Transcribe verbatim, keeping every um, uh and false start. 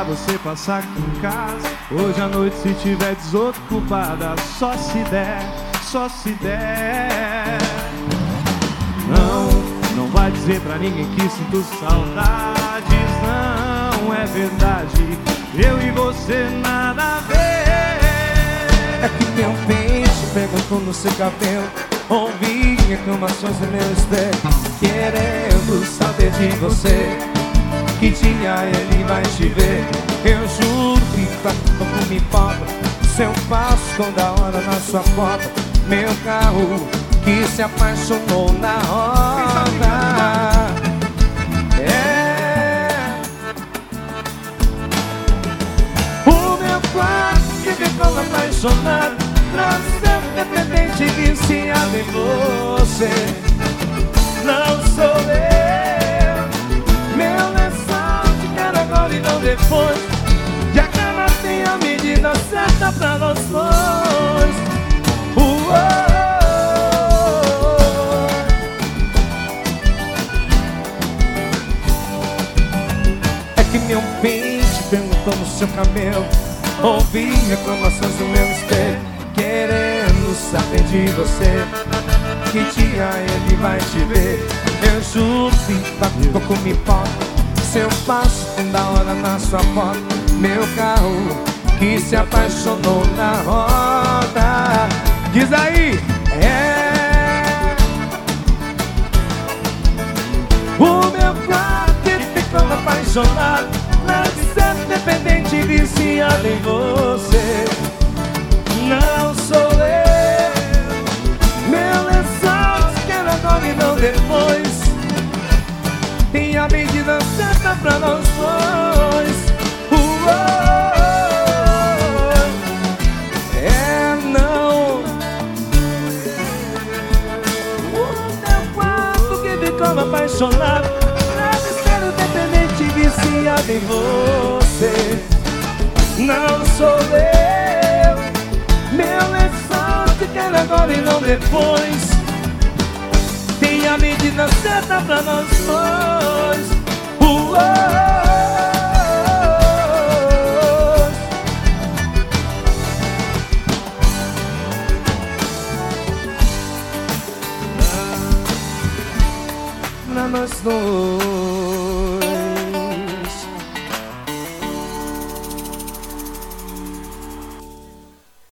você passar aqui em casa hoje à noite, se tiver desocupada. Só se der, só se der. Não, não vai dizer pra ninguém que sinto saudades. Não é verdade, eu e você nada a ver. É que meu peixe perguntou no seu cabelo, ouvi reclamações no meu espelho, querendo saber de você. Que dia ele vai te ver? Eu juro que tá como me importa se eu passo toda hora na sua porta. Meu carro que se apaixonou na roda. É o meu quarto que ficou apaixonado, pra ser independente, viciado em você. Não sou eu, meu lençol te quero agora e não depois. E a cama tem a medida certa pra nós dois. Uou. É que meu peixe perguntou no seu cabelo, ouvi reclamações do meu espelho, querendo saber de você. Que dia ele vai te ver? Eu juro que tá pouco me importa se eu passo toda hora na sua porta. Meu carro que se apaixonou na roda. Diz aí! É o meu carro que ficou apaixonado, mas ser dependente, viciado em você. Não sou eu, meu lençol te quero agora e não depois. Tem a medida certa pra nós dois. Uou. É não. O meu quarto que ficou apaixonado, nada espero dependente, viciado em você. Não sou eu, meu lençol te quero agora e não depois. Tem a medida certa pra nós dois. Uou.